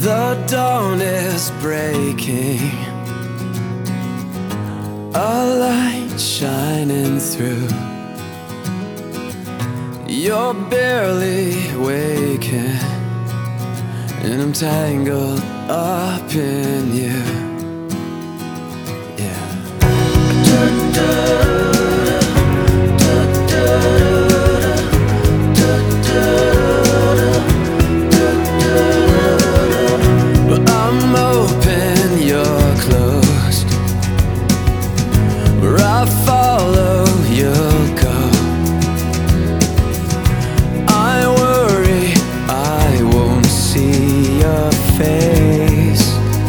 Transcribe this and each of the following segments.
The dawn is breaking, a light shining through. You're barely waking, and I'm tangled up in you. Yeah. But I'm open, you're closed. Where I follow, you'll go. I worry I won't see your face.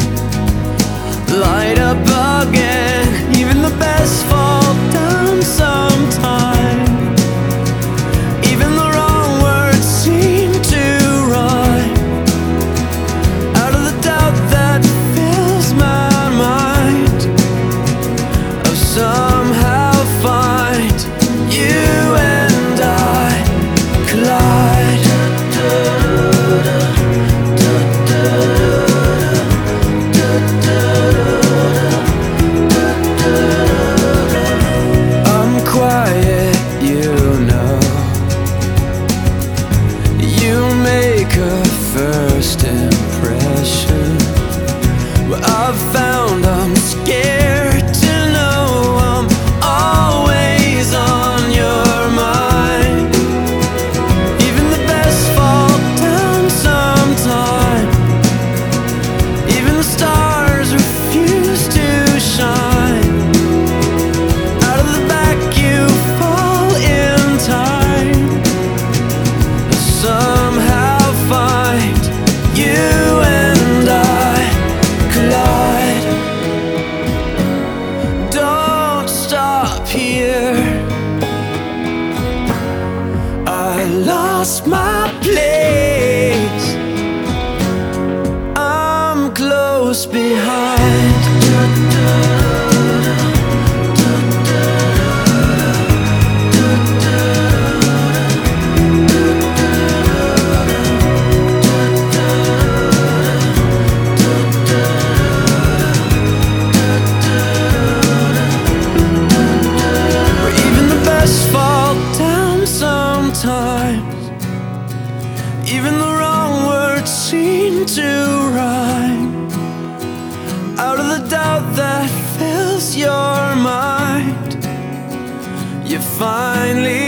Light up again, even the best fall down sometime. Even the wrong words seem to rhyme. Out of the doubt that fills my mind, I'll somehow find you and I collide. I'm quiet, you know. You make a first impression, but I've found I'm scared to know I'm always on your mind. Even the best fall down sometime. Even the stars refuse to shine. Out of the back you fall in time. I somehow find you and I collide. Don't stop here. I lost my place. I'm close behind. Where even the best fall down sometimes. Even the wrong words seem to rhyme. Out of the doubt that fills your mind, you finally